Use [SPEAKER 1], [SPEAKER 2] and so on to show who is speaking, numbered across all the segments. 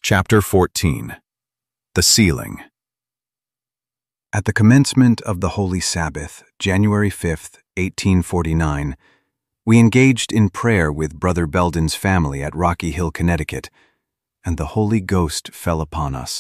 [SPEAKER 1] Chapter 14. The Sealing. At the commencement of the Holy Sabbath, January 5th, 1849, we engaged in prayer with Brother Belden's family at Rocky Hill, Connecticut, and the Holy Ghost fell upon us.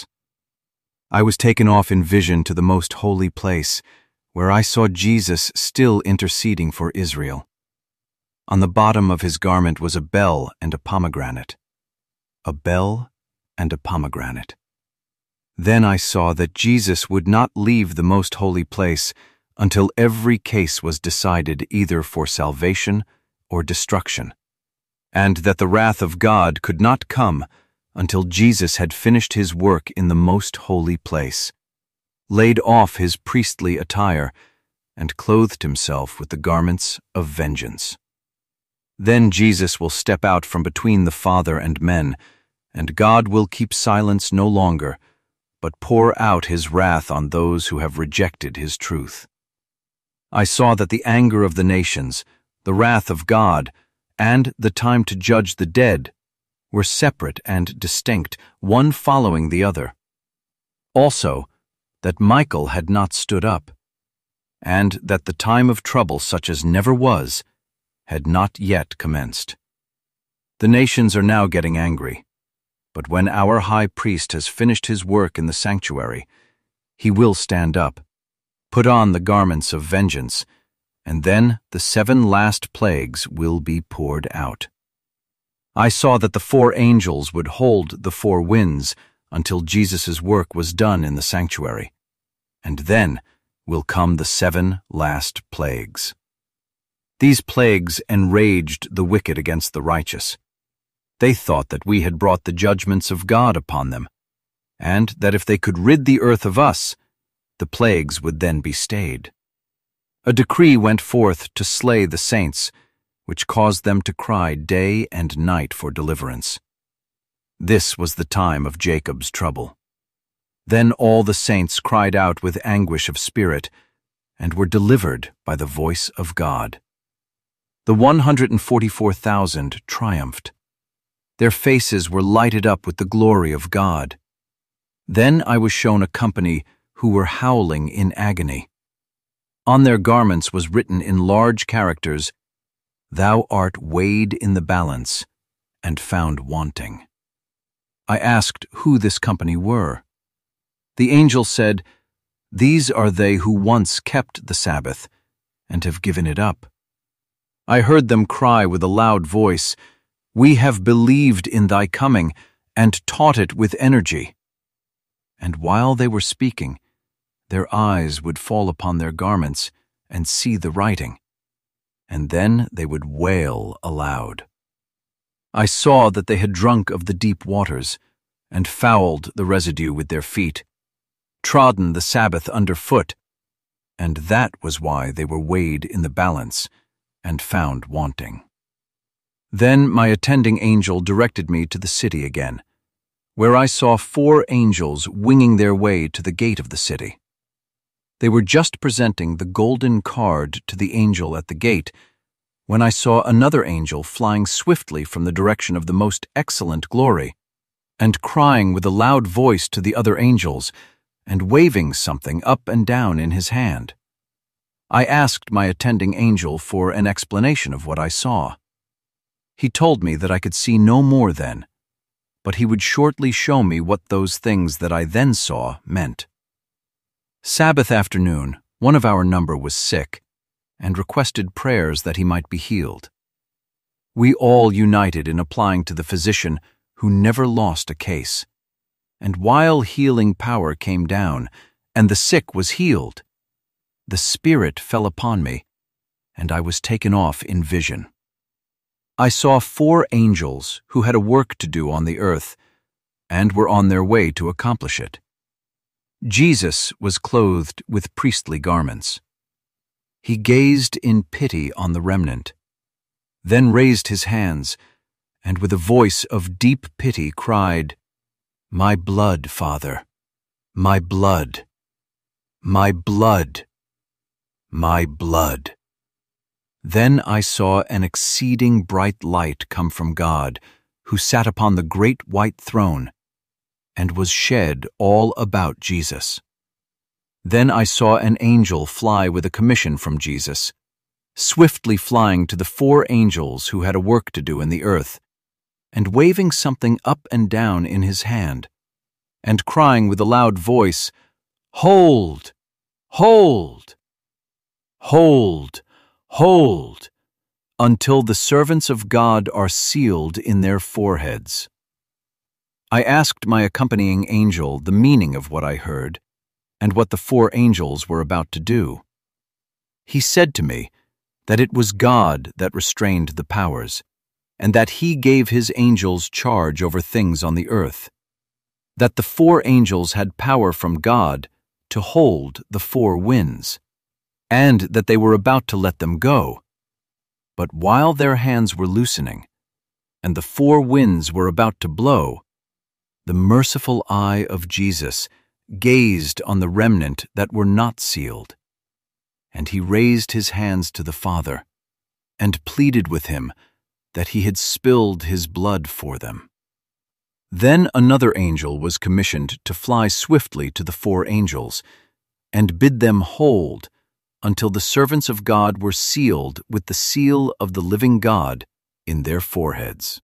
[SPEAKER 1] I was taken off in vision to the most holy place, where I saw Jesus still interceding for Israel. On the bottom of his garment was a bell and a pomegranate. A bell and a pomegranate. Then I saw that Jesus would not leave the most holy place until every case was decided either for salvation or destruction, and that the wrath of God could not come until Jesus had finished his work in the most holy place, laid off his priestly attire, and clothed himself with the garments of vengeance. Then Jesus will step out from between the Father and men, and God will keep silence no longer, but pour out his wrath on those who have rejected his truth. I saw that the anger of the nations, the wrath of God, and the time to judge the dead were separate and distinct, one following the other. Also, that Michael had not stood up, and that the time of trouble such as never was had not yet commenced. The nations are now getting angry. But when our high priest has finished his work in the sanctuary, he will stand up, put on the garments of vengeance, and then the 7 last plagues will be poured out. I saw that the 4 angels would hold the 4 winds until Jesus' work was done in the sanctuary, and then will come the 7 last plagues. These plagues enraged the wicked against the righteous. They thought that we had brought the judgments of God upon them, and that if they could rid the earth of us, the plagues would then be stayed. A decree went forth to slay the saints, which caused them to cry day and night for deliverance. This was the time of Jacob's trouble. Then all the saints cried out with anguish of spirit, and were delivered by the voice of God. The 144,000 triumphed. Their faces were lighted up with the glory of God. Then I was shown a company who were howling in agony. On their garments was written in large characters, "Thou art weighed in the balance and found wanting." I asked who this company were. The angel said, "These are they who once kept the Sabbath and have given it up." I heard them cry with a loud voice, "We have believed in thy coming and taught it with energy." And while they were speaking, their eyes would fall upon their garments and see the writing, and then they would wail aloud. I saw that they had drunk of the deep waters, and fouled the residue with their feet, trodden the Sabbath underfoot, and that was why they were weighed in the balance and found wanting. Then my attending angel directed me to the city again, where I saw 4 angels winging their way to the gate of the city. They were just presenting the golden card to the angel at the gate, when I saw another angel flying swiftly from the direction of the most excellent glory, and crying with a loud voice to the other angels, and waving something up and down in his hand. I asked my attending angel for an explanation of what I saw. He told me that I could see no more then, but he would shortly show me what those things that I then saw meant. Sabbath afternoon, one of our number was sick, and requested prayers that he might be healed. We all united in applying to the physician who never lost a case, and while healing power came down, and the sick was healed, the Spirit fell upon me, and I was taken off in vision. I saw 4 angels who had a work to do on the earth, and were on their way to accomplish it. Jesus was clothed with priestly garments. He gazed in pity on the remnant, then raised his hands, and with a voice of deep pity cried, "My blood, Father, my blood, my blood, my blood." Then I saw an exceeding bright light come from God, who sat upon the great white throne, and was shed all about Jesus. Then I saw an angel fly with a commission from Jesus, swiftly flying to the 4 angels who had a work to do in the earth, and waving something up and down in his hand, and crying with a loud voice, "Hold! Hold! Hold! Hold! Until the servants of God are sealed in their foreheads." I asked my accompanying angel the meaning of what I heard, and what the 4 angels were about to do. He said to me that it was God that restrained the powers, and that he gave his angels charge over things on the earth, that the 4 angels had power from God to hold the 4 winds, and that they were about to let them go. But while their hands were loosening, and the 4 winds were about to blow, the merciful eye of Jesus gazed on the remnant that were not sealed, and he raised his hands to the Father and pleaded with him that he had spilled his blood for them. Then another angel was commissioned to fly swiftly to the 4 angels and bid them hold until the servants of God were sealed with the seal of the living God in their foreheads.